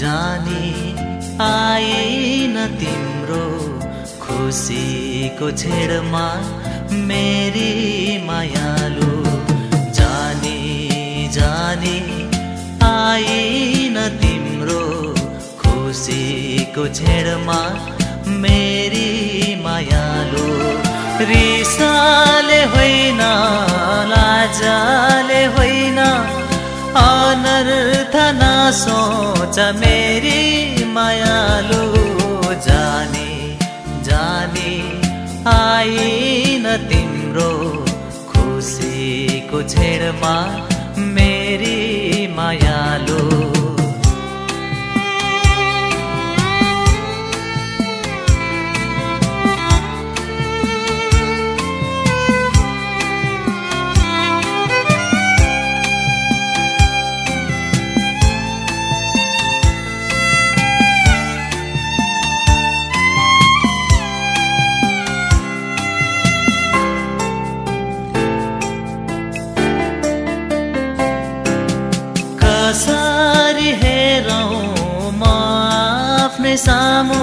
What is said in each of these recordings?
जानी आएन तिम्रो खुसीको छेडमा मेरी मायालु। जानी जानी आएन तिम्रो खुसीको छेडमा मेरी मायालु। रिसाले होइन लाजाले होइन अनर्थ नसोच मेरी मायालु। जानी जानी आएन तिम्रो खुसीको छेडमा मेरी मायालु। कसरी हेरौँ म आफ्नै सामु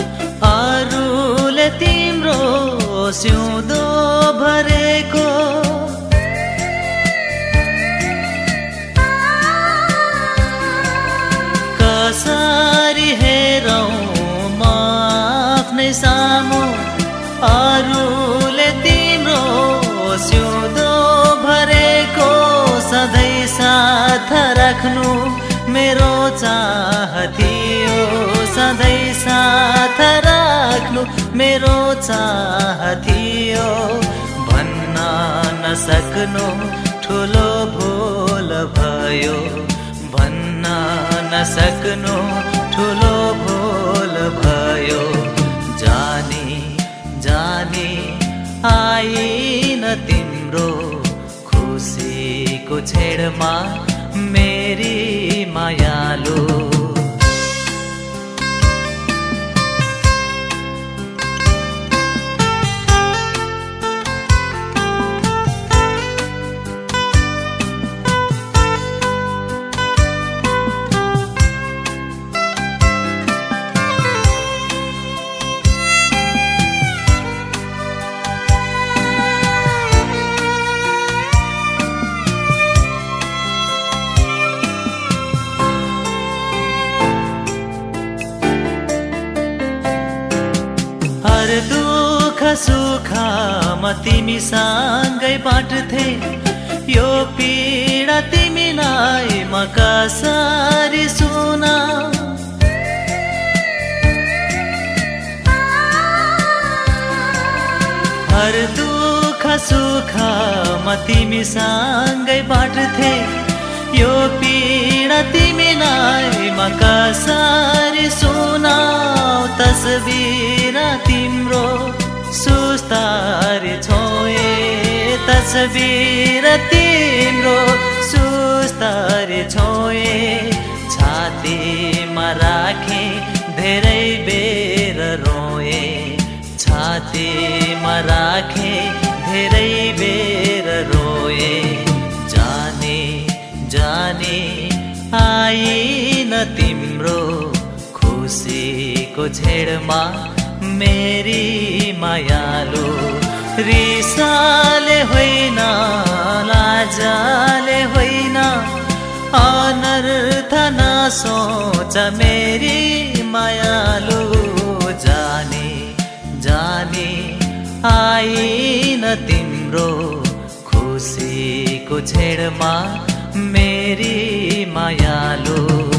अरूले तिम्रो सिउँदो भरेको। कसरी हेरौँ म आफ्नै सामु अरूले तिम्रो सिउँदो भरेको। सधैँ साथ राख्नु मेरो चाह थियो, सधैँ साथ राख्नु मेरो चाह थियो। भन्न नसक्नु ठुलो भुल भयो, भन्न नसक्नु ठुलो भुल भयो। जानी जानी आएन तिम्रो खुसीको छेडमा मेरी मायालु। हर दुःख सुख म तिमीसँगै बाँड्थे, यो पीडा तिमीलाई म कसरी सुनाऊ। हर दुःख सुख म तिमीसँगै बाँड्थे, यो पीडा तिमीलाई म कसरी सुनाऊ। तस्बिर तिम्रो सुस्तारी छोए, तस्बिर तिम्रो सुस्तारी छोए। छातीमा राखे धेरै बेर रोए, छातीमा राखे धेरै बेर रोए। जानी जानी आएन तिम्रो खुसीको छेडमा मेरी मायालु। रिसाले होइन लाजाले होइन अनर्थ नसोच मेरी मायालु। जानी जानी आएन तिम्रो खुसीको छेडमा मेरी मायालु।